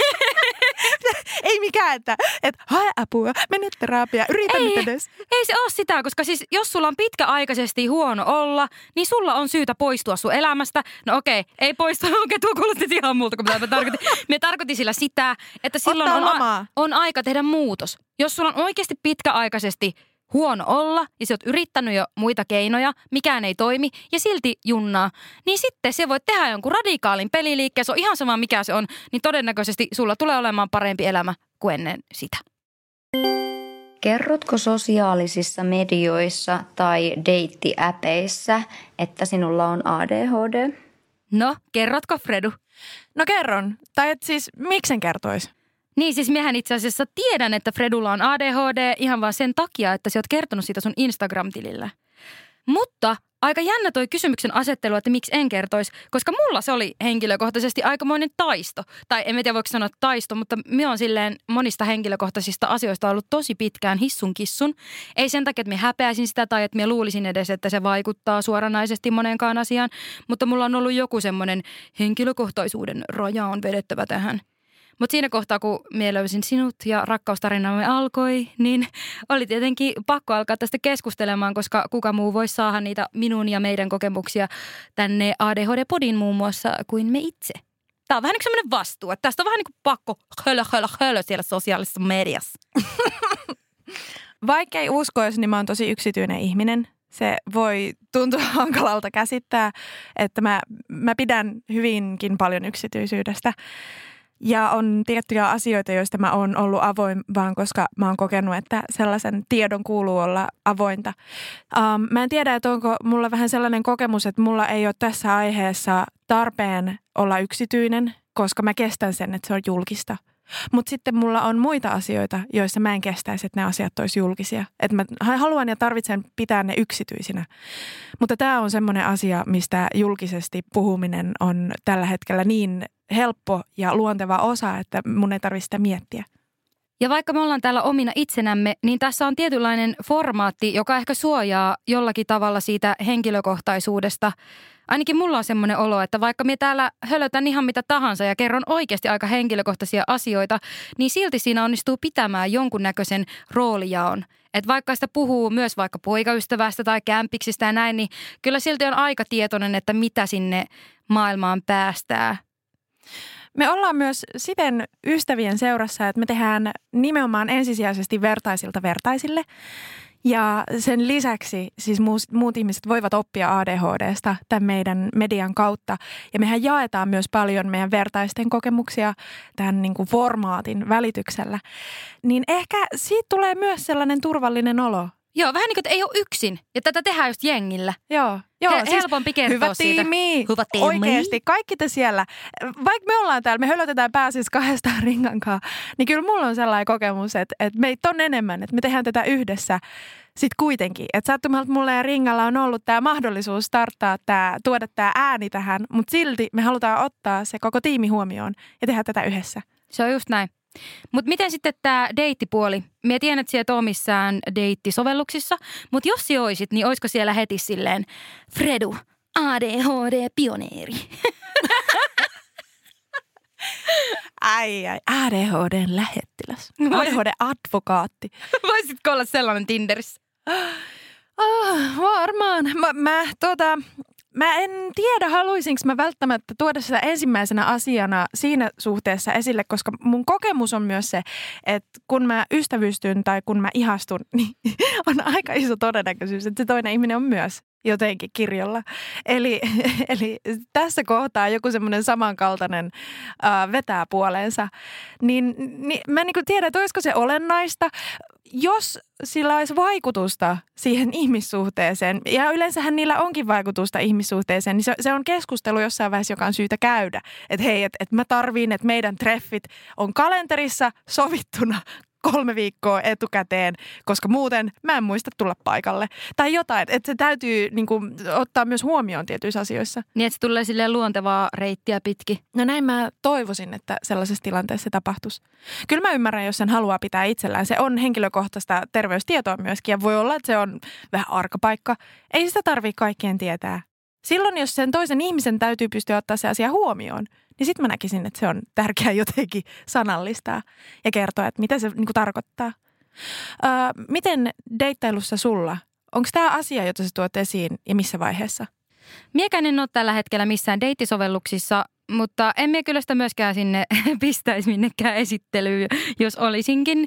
Ei mikään, että hae apua, mene terapiaan, yritä nyt edes. Ei se ole sitä, koska siis jos sulla on pitkäaikaisesti huono olla, niin sulla on syytä poistua sun elämästä. No okei, ei poistua, tuo kuulosti ihan muulta kuin mitä mä tarkoitin. Me tarkoitin sillä sitä, että silloin on aika tehdä muutos. Jos sulla on oikeasti pitkäaikaisesti huono olla ja sä oot yrittänyt jo muita keinoja, mikään ei toimi ja silti junnaa, niin sitten se voit tehdä jonkun radikaalin peliliikkeen, se on ihan sama mikä se on, niin todennäköisesti sulla tulee olemaan parempi elämä kuin ennen sitä. Kerrotko sosiaalisissa medioissa tai deittiäpeissä, että sinulla on ADHD? No, kerrotko Fredu? No kerron. Tai et siis miksen kertois? Niin siis miehän itse asiassa tiedän, että Fredulla on ADHD ihan vaan sen takia, että sä oot kertonut siitä sun Instagram-tilillä. Mutta aika jännä toi kysymyksen asettelu, että miksi en kertoisi, koska mulla se oli henkilökohtaisesti aikamoinen taisto. Tai en tiedä voiko sanoa taisto, mutta minä on silleen monista henkilökohtaisista asioista ollut tosi pitkään hissun kissun. Ei sen takia, että minä häpeäisin sitä tai että minä luulisin edes, että se vaikuttaa suoranaisesti moneenkaan asiaan. Mutta mulla on ollut joku semmoinen henkilökohtaisuuden raja on vedettävä tähän. Mutta siinä kohtaa, kun minä löysin sinut ja rakkaustarinamme alkoi, niin oli tietenkin pakko alkaa tästä keskustelemaan, koska kuka muu voisi saada niitä minun ja meidän kokemuksia tänne ADHD-podin muun muassa kuin me itse. Tämä on vähän niin kuin sellainen vastuu, että tästä on vähän niin kuin pakko hölö siellä sosiaalisessa mediassa. Vaikka ei uskoisi, niin mä oon tosi yksityinen ihminen. Se voi tuntua hankalalta käsittää, että mä pidän hyvinkin paljon yksityisyydestä. Ja on tiettyjä asioita, joista mä oon ollut avoin vaan, koska mä oon kokenut, että sellaisen tiedon kuuluu olla avointa. Mä en tiedä, että onko mulla vähän sellainen kokemus, että mulla ei ole tässä aiheessa tarpeen olla yksityinen, koska mä kestän sen, että se on julkista. Mutta sitten mulla on muita asioita, joissa mä en kestäisi, että ne asiat olisi julkisia. Että mä haluan ja tarvitsen pitää ne yksityisinä. Mutta tämä on semmoinen asia, mistä julkisesti puhuminen on tällä hetkellä niin helppo ja luonteva osa, että mun ei tarvitse sitä miettiä. Ja vaikka me ollaan täällä omina itsenämme, niin tässä on tietynlainen formaatti, joka ehkä suojaa jollakin tavalla siitä henkilökohtaisuudesta. Ainakin mulla on semmoinen olo, että vaikka minä täällä hölötän ihan mitä tahansa ja kerron oikeasti aika henkilökohtaisia asioita, niin silti siinä onnistuu pitämään jonkunnäköisen roolijaon. Että vaikka sitä puhuu myös vaikka poikaystävästä tai kämpiksistä ja näin, niin kyllä silti on aika tietoinen, että mitä sinne maailmaan päästää. Me ollaan myös siten ystävien seurassa, että me tehdään nimenomaan ensisijaisesti vertaisilta vertaisille. Ja sen lisäksi siis muut ihmiset voivat oppia ADHDsta tämän meidän median kautta. Ja mehän jaetaan myös paljon meidän vertaisten kokemuksia tämän niin kuin formaatin välityksellä. Niin ehkä siitä tulee myös sellainen turvallinen olo. Joo, vähän niin kuin, että ei ole yksin. Ja tätä tehdään just jengillä. Joo, siis helpompi kertoa siitä. Hyvä tiimi. Oikeasti, kaikki te siellä. Vaikka me ollaan täällä, me hölötetään pääasiassa kahdestaan ringankaan, niin kyllä mulla on sellainen kokemus, että meitä on enemmän, että me tehdään tätä yhdessä. Sitten kuitenkin, että sattumalta mulla ja Ringalla on ollut tämä mahdollisuus tuoda tämä ääni tähän, mutta silti me halutaan ottaa se koko tiimi huomioon ja tehdä tätä yhdessä. Se on just näin. Mutta miten sitten tämä deittipuoli? Mie tiedän, että siellä on missään deittisovelluksissa, mutta jos sinä oisit, niin olisiko siellä heti silleen Fredu, ADHD-pioneeri? Ai, ADHDn lähettiläs. ADHD-advokaatti. Voisitko olla sellainen Tinderissä? Varmaan. Mä en tiedä, haluaisinko mä välttämättä tuoda sitä ensimmäisenä asiana siinä suhteessa esille, koska mun kokemus on myös se, että kun mä ystävystyn tai kun mä ihastun, niin on aika iso todennäköisyys, että se toinen ihminen on myös jotenkin kirjolla. Eli tässä kohtaa joku semmoinen samankaltainen vetää puoleensa. Niin mä en tiedä, että olisiko se olennaista. jos sillä olisi vaikutusta siihen ihmissuhteeseen, ja yleensähän niillä onkin vaikutusta ihmissuhteeseen, niin se on keskustelu jossain vaiheessa, joka on syytä käydä. Että hei, että mä tarviin, että meidän treffit on kalenterissa sovittuna 3 viikkoa etukäteen, koska muuten mä en muista tulla paikalle. Tai jotain, että se täytyy niin kuin ottaa myös huomioon tietyissä asioissa. Niin, että se tulee silleen luontevaa reittiä pitkin. No näin mä toivoisin, että sellaisessa tilanteessa se tapahtuisi. Kyllä mä ymmärrän, jos sen haluaa pitää itsellään. Se on henkilökohtaista terveystietoa myöskin ja voi olla, että se on vähän arka paikka. Ei sitä tarvitse kaikkien tietää. Silloin, jos sen toisen ihmisen täytyy pystyä ottaa se asia huomioon, niin sitten mä näkisin, että se on tärkeää jotenkin sanallistaa ja kertoa, että mitä se niin kuin tarkoittaa. Miten deittailussa sulla? Onko tämä asia, jota sä tuot esiin ja missä vaiheessa? Miekään en ole tällä hetkellä missään deittisovelluksissa, mutta en mie kyllä sitä myöskään sinne pistäisi minnekään esittelyyn, jos olisinkin.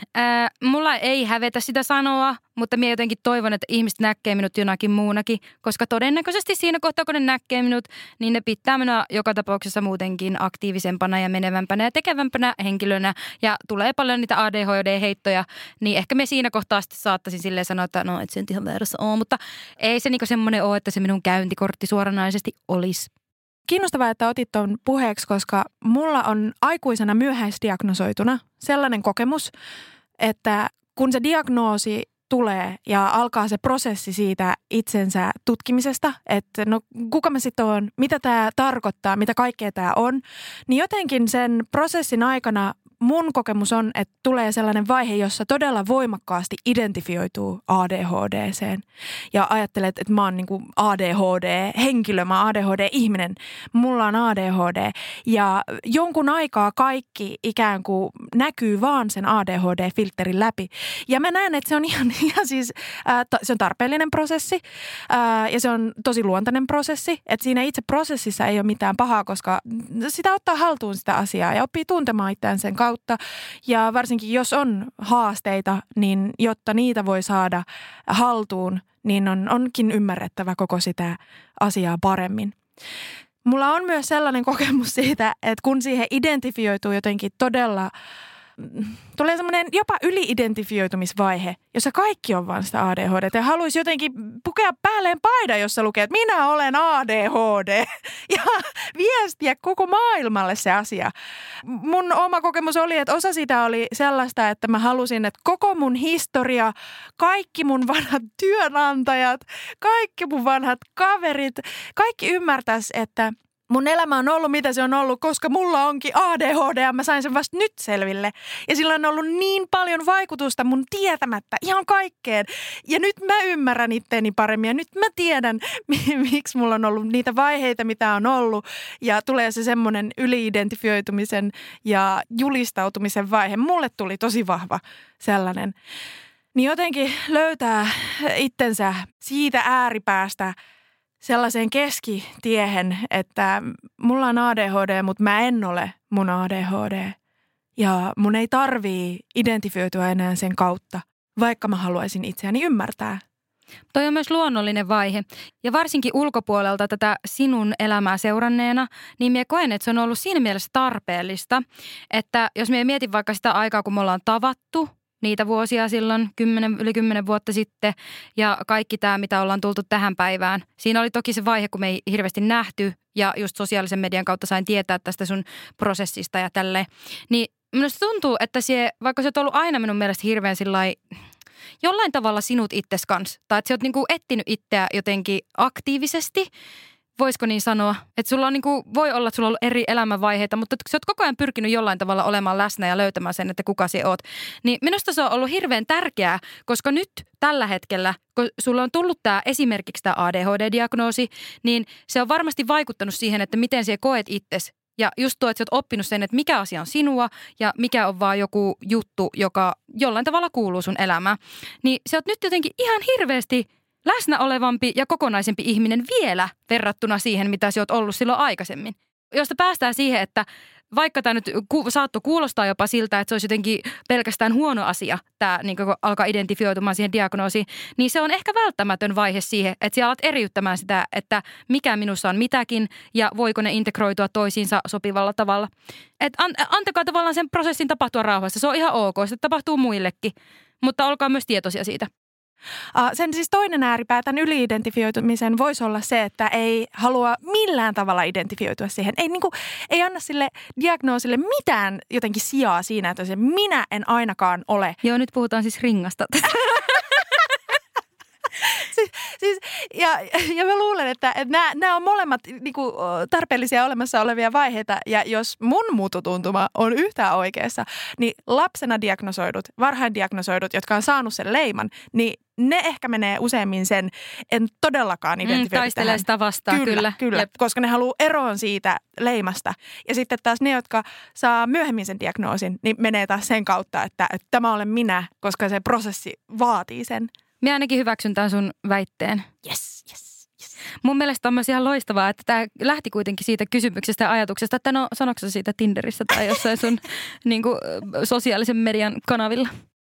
Mulla ei hävetä sitä sanoa, mutta mie jotenkin toivon, että ihmiset näkee minut jonakin muunakin, koska todennäköisesti siinä kohtaa, kun ne näkee minut, niin ne pitää minua joka tapauksessa muutenkin aktiivisempana ja menevämpänä ja tekevämpänä henkilönä. Ja tulee paljon niitä ADHD-heittoja, niin ehkä me siinä kohtaa sitten saattaisin silleen sanoa, että no et se nyt ihan väärässä ole, mutta ei se niinku semmoinen ole, että se minun käyntikortti suoranaisesti olisi. Kiinnostavaa, että otit tuon puheeksi, koska mulla on aikuisena myöhäisdiagnosoituna sellainen kokemus, että kun se diagnoosi tulee ja alkaa se prosessi siitä itsensä tutkimisesta, että no kuka mä sitten oon, mitä tämä tarkoittaa, mitä kaikkea tämä on, niin jotenkin sen prosessin aikana mun kokemus on, että tulee sellainen vaihe, jossa todella voimakkaasti identifioituu ADHD:seen ja ajattelet, että mä oon niinku ADHD-henkilö, mä oon ADHD-ihminen, mulla on ADHD ja jonkun aikaa kaikki ikään kuin näkyy vaan sen ADHD-filterin läpi. Ja mä näen, että se on ihan siis, se on tarpeellinen prosessi ja se on tosi luontainen prosessi, että siinä itse prosessissa ei ole mitään pahaa, koska sitä ottaa haltuun sitä asiaa ja oppii tuntemaan itseään sen kautta. Ja varsinkin jos on haasteita, niin jotta niitä voi saada haltuun, niin onkin ymmärrettävä koko sitä asiaa paremmin. Mulla on myös sellainen kokemus siitä, että kun siihen identifioituu jotenkin todella, tulee semmoinen jopa yli-identifioitumisvaihe, jossa kaikki on vaan sitä ADHD. Ja haluaisi jotenkin pukea päälleen paidan, jossa lukee, että minä olen ADHD. Ja viestiä koko maailmalle se asia. Mun oma kokemus oli, että osa sitä oli sellaista, että mä halusin, että koko mun historia, kaikki mun vanhat työnantajat, kaikki mun vanhat kaverit, kaikki ymmärtäisi, että mun elämä on ollut, mitä se on ollut, koska mulla onkin ADHD ja mä sain sen vasta nyt selville. Ja sillä on ollut niin paljon vaikutusta mun tietämättä ihan kaikkeen. Ja nyt mä ymmärrän itteeni paremmin ja nyt mä tiedän, miksi mulla on ollut niitä vaiheita, mitä on ollut. Ja tulee se semmoinen yli-identifioitumisen ja julistautumisen vaihe. Mulle tuli tosi vahva sellainen. Niin jotenkin löytää itsensä siitä ääripäästä sellaiseen keskitiehen, että mulla on ADHD, mutta mä en ole mun ADHD. Ja mun ei tarvii identifioitua enää sen kautta, vaikka mä haluaisin itseäni ymmärtää. Toi on myös luonnollinen vaihe. Ja varsinkin ulkopuolelta tätä sinun elämää seuranneena, niin minä koen, että se on ollut siinä mielessä tarpeellista, että jos minä mietin vaikka sitä aikaa, kun me ollaan tavattu, niitä vuosia silloin, yli 10 vuotta sitten ja kaikki tämä, mitä ollaan tultu tähän päivään. Siinä oli toki se vaihe, kun me ei hirveästi nähty ja just sosiaalisen median kautta sain tietää tästä sun prosessista ja tälleen. Niin minusta tuntuu, että vaikka sä oot ollut aina minun mielestä hirveän jollain tavalla sinut itses kanssa, tai että sä oot niinku etsinyt itseä jotenkin aktiivisesti, voisiko niin sanoa, että sulla on voi olla, että sulla on ollut eri elämänvaiheita, mutta sä oot koko ajan pyrkinyt jollain tavalla olemaan läsnä ja löytämään sen, että kuka sä oot. Niin minusta se on ollut hirveän tärkeää, koska nyt tällä hetkellä, kun sulla on tullut esimerkiksi tämä ADHD-diagnoosi, niin se on varmasti vaikuttanut siihen, että miten sä koet itsesi. Ja just tuo, että sä oot oppinut sen, että mikä asia on sinua ja mikä on vaan joku juttu, joka jollain tavalla kuuluu sun elämään. Niin sä oot nyt jotenkin ihan hirveästi läsnä olevampi ja kokonaisempi ihminen vielä verrattuna siihen, mitä sä oot ollut silloin aikaisemmin. josta päästään siihen, että vaikka tämä nyt saattoi kuulostaa jopa siltä, että se olisi jotenkin pelkästään huono asia, tämä niin kun alkaa identifioitumaan siihen diagnoosiin, niin se on ehkä välttämätön vaihe siihen, että siellä alat eriyttämään sitä, että mikä minussa on mitäkin ja voiko ne integroitua toisiinsa sopivalla tavalla. Että antakaa tavallaan sen prosessin tapahtua rauhassa. Se on ihan ok, se tapahtuu muillekin, mutta olkaa myös tietoisia siitä. Sen siis toinen ääripää tämän yli-identifioitumisen voisi olla se, että ei halua millään tavalla identifioitua siihen. Ei anna sille diagnoosille mitään jotenkin sijaa siinä, että se minä en ainakaan ole. Joo, nyt puhutaan siis ringasta. Ja mä luulen, että nämä on molemmat niinku tarpeellisia olemassa olevia vaiheita. Ja jos mun mututuntuma on yhtään oikeassa, niin lapsena diagnosoidut, varhain diagnosoidut, jotka on saanut sen leiman, niin ne ehkä menee useammin sen, en todellakaan identifioitu taistelee sitä vastaan, kyllä. Koska ne haluaa eroon siitä leimasta. Ja sitten taas ne, jotka saa myöhemmin sen diagnoosin, niin menee taas sen kautta, että tämä olen minä, koska se prosessi vaatii sen. Minä ainakin hyväksyn tämän sun väitteen. Yes. Mun mielestä on myös ihan loistavaa, että tämä lähti kuitenkin siitä kysymyksestä ja ajatuksesta, että no sanoksä siitä Tinderissä tai jossain sun niin kuin, sosiaalisen median kanavilla.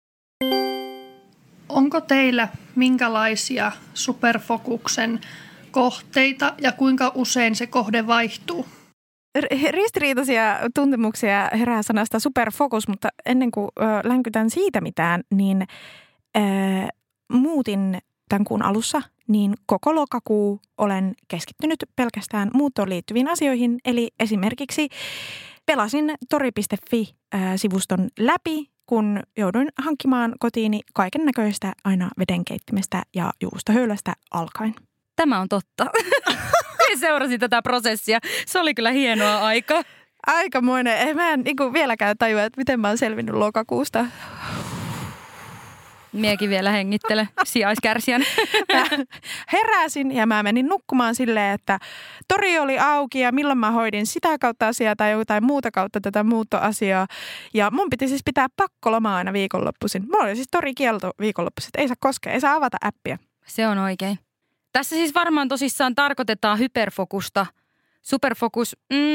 Onko teillä minkälaisia superfokuksen kohteita ja kuinka usein se kohde vaihtuu? Ristiriitaisia tuntemuksia herää sanasta superfokus, mutta ennen kuin länkytän siitä mitään, niin muutin tämän kuun alussa, niin koko lokakuu olen keskittynyt pelkästään muuttoon liittyviin asioihin. Eli esimerkiksi pelasin tori.fi-sivuston läpi, kun jouduin hankkimaan kotiini kaiken näköistä aina vedenkeittimestä ja juustohöylästä alkaen. Tämä on totta. Seurasin tätä prosessia. Se oli kyllä hienoa aikaa. Aikamoinen. Mä en vieläkään tajua, että miten mä oon selvinnyt lokakuusta. Miekin vielä hengittele sijaiskärsijän. Heräsin ja mä menin nukkumaan silleen, että tori oli auki ja milloin mä hoidin sitä kautta asiaa tai jotain muuta kautta tätä muuttoasiaa. Ja mun piti siis pitää pakkolomaa aina viikonloppuisin. Mulla oli siis torikielto viikonloppuisin, ei saa koskea, ei saa avata appia. Se on oikein. Tässä siis varmaan tosissaan tarkoitetaan hyperfokusta. Superfokus,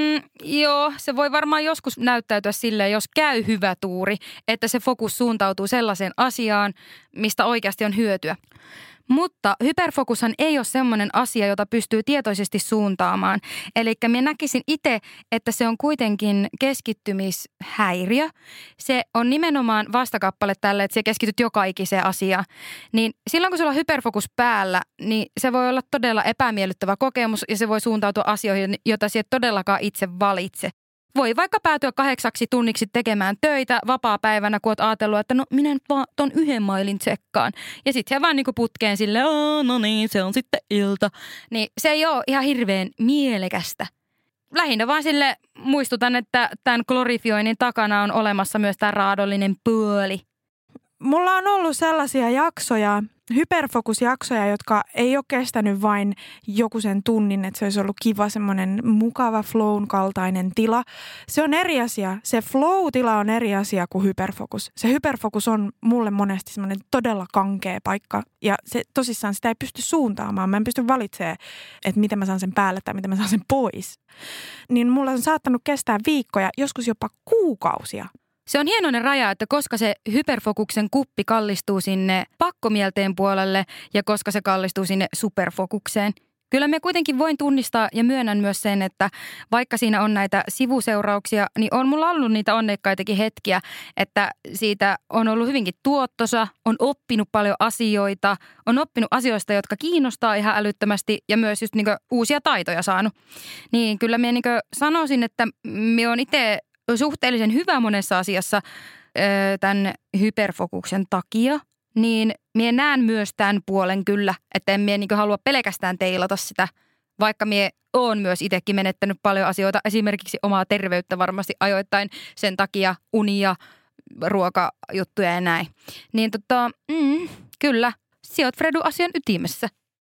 joo, se voi varmaan joskus näyttäytyä silleen, jos käy hyvä tuuri, että se fokus suuntautuu sellaiseen asiaan, mistä oikeasti on hyötyä. Mutta hyperfokushan ei ole semmoinen asia, jota pystyy tietoisesti suuntaamaan. Eli minä näkisin itse, että se on kuitenkin keskittymishäiriö. Se on nimenomaan vastakappale tälle, että sä keskityt joka ikiseen asiaan. Niin silloin kun sulla on hyperfokus päällä, niin se voi olla todella epämiellyttävä kokemus ja se voi suuntautua asioihin, joita sä et todellakaan itse valitse. Voi vaikka päätyä 8 tunniksi tekemään töitä vapaapäivänä, kun oot ajatellut, että no minä nyt vaan ton 1 mailin tsekkaan. Ja sit hän vaan niinku putkeen silleen, no niin, se on sitten ilta. Niin se ei ole ihan hirveän mielekästä. Lähinnä vaan sille muistutan, että tämän glorifioinnin takana on olemassa myös tämä raadollinen puoli. Mulla on ollut sellaisia jaksoja, hyperfokusjaksoja, jotka ei ole kestänyt vain joku sen tunnin, että se olisi ollut kiva semmoinen mukava flown kaltainen tila. Se on eri asia. Se flow-tila on eri asia kuin hyperfokus. Se hyperfokus on mulle monesti semmoinen todella kankea paikka ja se tosissaan sitä ei pysty suuntaamaan. Mä en pysty valitsemaan, että miten mä saan sen päälle tai miten mä saan sen pois. Niin mulla on saattanut kestää viikkoja, joskus jopa kuukausia. Se on hienoinen raja, että koska se hyperfokuksen kuppi kallistuu sinne pakkomielteen puolelle ja koska se kallistuu sinne superfokukseen. Kyllä me kuitenkin voin tunnistaa ja myönnän myös sen, että vaikka siinä on näitä sivuseurauksia, niin on mulla ollut niitä onnekkaitakin hetkiä, että siitä on ollut hyvinkin tuottosa, on oppinut paljon asioita, on oppinut asioista, jotka kiinnostaa ihan älyttömästi ja myös just niinku uusia taitoja saanut. Niin kyllä minä niinku sanoisin, että minä olen itse suhteellisen hyvä monessa asiassa tämän hyperfokuksen takia, niin minä näen myös tämän puolen kyllä, että en minä niin halua pelkästään teilata sitä, vaikka minä olen myös itsekin menettänyt paljon asioita, esimerkiksi omaa terveyttä varmasti ajoittain sen takia, unia, ruokajuttuja ja näin. Niin kyllä, sinä olet Fredu asian ytimessä.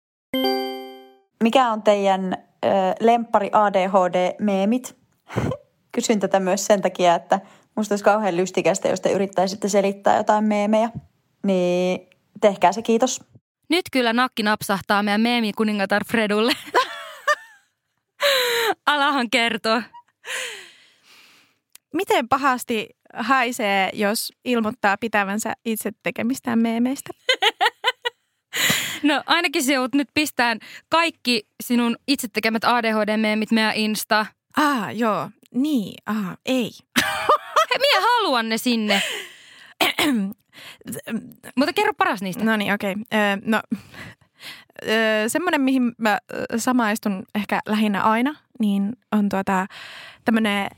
Mikä on teidän lemppari ADHD-meemit? Kysyn tätä myös sen takia, että musta olisi kauhean lystikästä, jos te yrittäisitte selittää jotain meemejä. Niin tehkää se, kiitos. Nyt kyllä nakki napsahtaa meidän meemikuningatar Fredulle. Alahan kertoo. Miten pahasti haisee, jos ilmoittaa pitävänsä itse tekemistään meemeistä? No ainakin se joudut nyt pistään kaikki sinun itse tekemät ADHD-meemit meidän Insta. Joo. Niin. Ei. Minä haluan ne sinne. Mutta kerro paras niistä. No niin, okei. Semmoinen, mihin mä samaistun ehkä lähinnä aina, niin on tämmöinen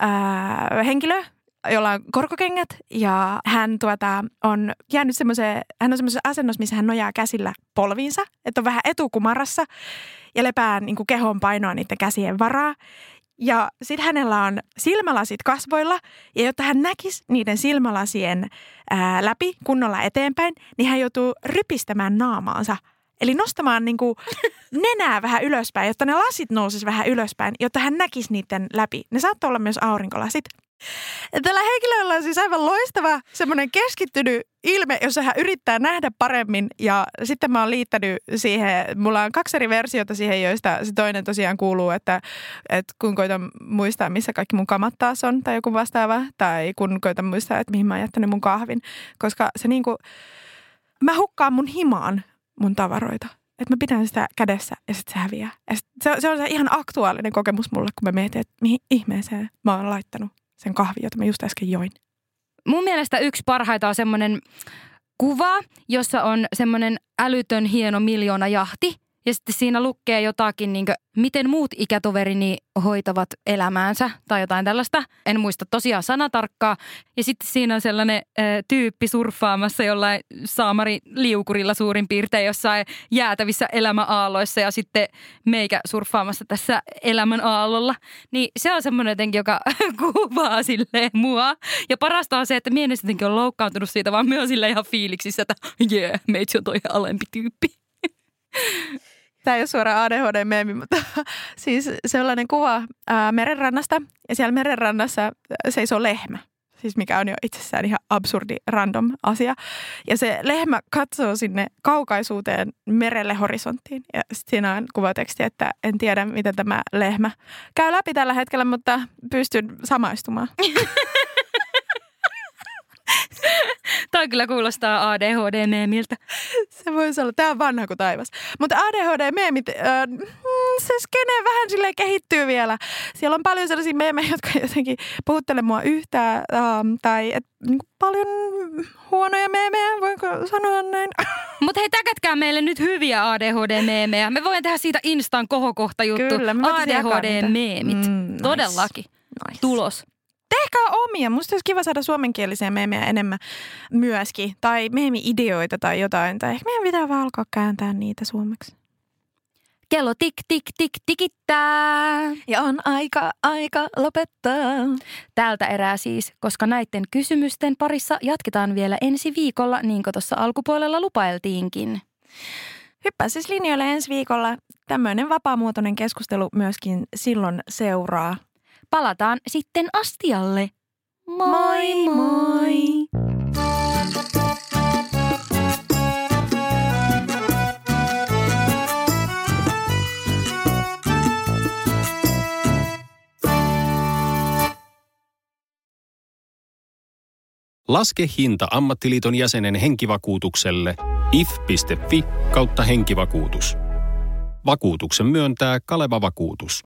henkilö, jolla on korkokengät ja hän on jäänyt semmoiseen asennossa, missä hän nojaa käsillä polviinsa, että on vähän etukumarassa ja lepää niin kuin kehon painoa niiden käsien varaa. Ja sitten hänellä on silmälasit kasvoilla ja jotta hän näkisi niiden silmälasien läpi kunnolla eteenpäin, niin hän joutuu rypistämään naamaansa. Eli nostamaan niin kuin nenää vähän ylöspäin, jotta ne lasit nousisi vähän ylöspäin, jotta hän näkisi niiden läpi. Ne saattaa olla myös aurinkolasit. Tällä henkilöllä on siis aivan loistava semmoinen keskittynyt ilme, jossa hän yrittää nähdä paremmin. Ja sitten mä oon liittänyt siihen, mulla on 2 eri versiota siihen, joista se toinen tosiaan kuuluu, että kun koitan muistaa, missä kaikki mun kamat taas on tai joku vastaava. Tai kun koitan muistaa, että mihin mä oon jättänyt mun kahvin. Koska se niinku, mä hukkaan mun himaan mun tavaroita. Että mä pidän sitä kädessä ja sitten se häviää. Ja se on se ihan aktuaalinen kokemus mulle, kun mä mietin, että mihin ihmeeseen mä oon laittanut sen kahvin, jota mä just äsken join. Mun mielestä yksi parhaita on semmoinen kuva, jossa on semmoinen älytön hieno miljoonajahti. Ja sitten siinä lukee jotakin, niin kuin, miten muut ikätoverini hoitavat elämäänsä tai jotain tällaista. En muista tosiaan sanatarkkaa. Ja sitten siinä on sellainen tyyppi surffaamassa jollain saamari-liukurilla suurin piirtein jossain jäätävissä elämäaalloissa ja sitten meikä surffaamassa tässä elämän aallolla. Niin se on semmoinen jotenkin, joka kuvaa silleen mua. Ja parasta on se, että mie en jotenkin ole loukkaantunut siitä, vaan myös silleen ihan fiiliksissä, että meitsi on toi alempi tyyppi. Tämä ei ole suoraan ADHD-meemi, mutta siis sellainen kuva merenrannasta ja siellä merenrannassa seisoo lehmä. Siis mikä on jo itsessään ihan absurdi random asia. Ja se lehmä katsoo sinne kaukaisuuteen merelle horisonttiin. Ja siinä on kuvateksti, että en tiedä miten tämä lehmä käy läpi tällä hetkellä, mutta pystyn samaistumaan. Toi kyllä kuulostaa ADHD-meemiltä. Se voisi olla. Tämä on vanha kuin taivas. Mutta ADHD-meemit, se skene vähän silleen kehittyy vielä. Siellä on paljon sellaisia meemejä, jotka jotenkin puhuttele mua yhtään. Tai niin paljon huonoja meemejä, voinko sanoa näin? Mutta hei, täkätkää meille nyt hyviä ADHD-meemejä. Me voimme tehdä siitä Instan kohokohta juttu. Kyllä, ADHD-meemit. Todellakin. Nice. Tulos. Tehkää omia. Musta olisi kiva saada suomenkielisiä meemejä enemmän myöskin. Tai meemi-ideoita tai jotain. Tai ehkä meidän pitää vaan alkaa kääntää niitä suomeksi. Kello tik tik tik tikittää. Ja on aika lopettaa. Tältä erää siis, koska näiden kysymysten parissa jatketaan vielä ensi viikolla, niin kuin tuossa alkupuolella lupailtiinkin. Hyppää siis linjoille ensi viikolla. Tämmöinen vapaamuotoinen keskustelu myöskin silloin seuraa. Palataan sitten astialle. Moi moi! Laske hinta ammattiliiton jäsenen henkivakuutukselle if.fi/henkivakuutus. Vakuutuksen myöntää Kaleva Vakuutus.